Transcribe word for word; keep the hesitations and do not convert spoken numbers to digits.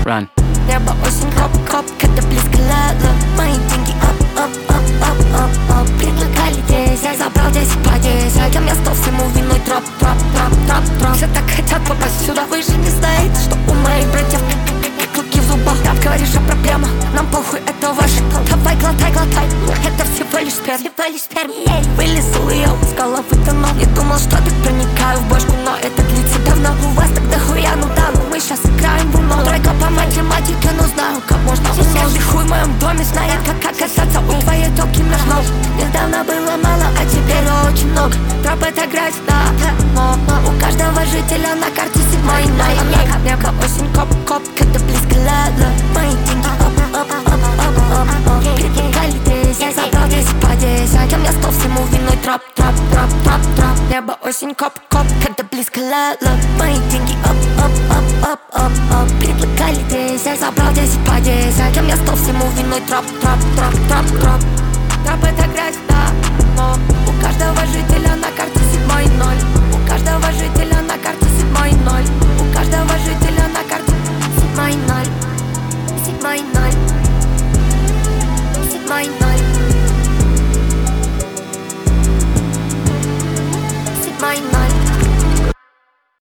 Run. Небо, осень, хоп-хоп, когда близко лето. Мои деньги оп-оп-оп-оп-оп-оп. Предлагали десять, я забрал десять по десять. А мне стал всему виной троп, троп, троп, троп, троп. Все так хотят попасть сюда. Вы же не знаете, что у моих братьев как клыки в зубах. Там говоришь о проблемах, нам похуй, это ваше. Давай, глотай, глотай, это всего лишь сперм. Всего лишь сперм. Вылезал и я с головы тонул. Не думал, что так проникаю в башку, но это длится давно. У вас так дохуя, ну да, ну мы сейчас играем в уно. Тройка по математике, но знаю, как можно умножить. Каждый хуй в моем доме знает, как оказаться у твоей токи наш нож. Недавно было мало, а теперь очень много. Троп это грязь, да, но, но у каждого жителя на карте седьмой мая. Небо, осень, коп-коп, когда близко лето. Мои деньги оп-оп-оп-оп-оп. Предлагали десять, я забрал десять по десять. А мне стал всему виной троп, троп, троп, троп, троп. Небо, осень, коп-коп, когда близко лето. Мои деньги оп-оп-оп-оп-оп-оп. Предлагали десять, я забрал десять по десять. А мне стал всему виной троп, троп, троп, троп, троп. Троп это грязь.